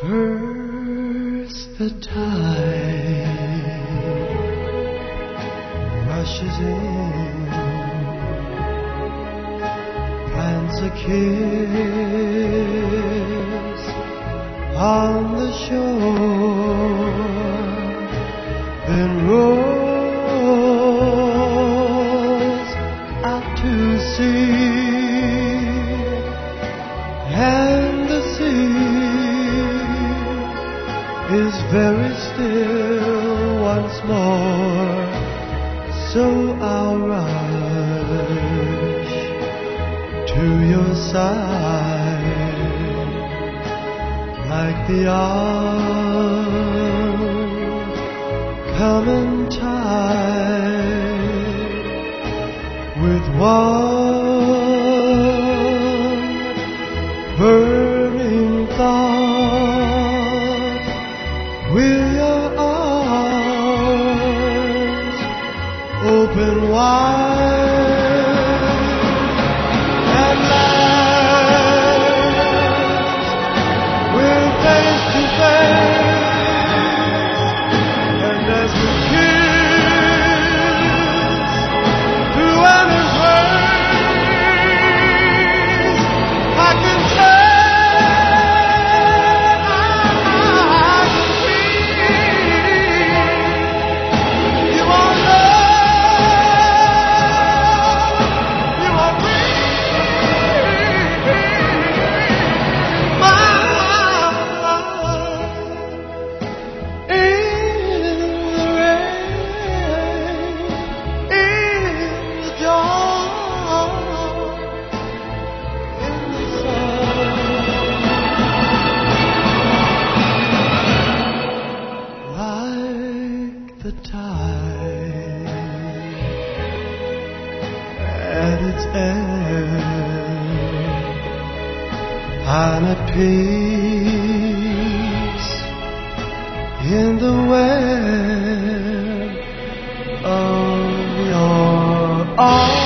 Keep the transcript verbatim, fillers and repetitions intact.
First the tide rushes in, plants a kiss on the shore, then rolls out to sea, and the sea is very still once more. So I'll rush to your side like the oncoming tide, with one burning thought. Will your arms open wide at last? We're face to face, and as we kiss through an embrace, I can tell. The tide at its end, I'm at peace in the web of your arms.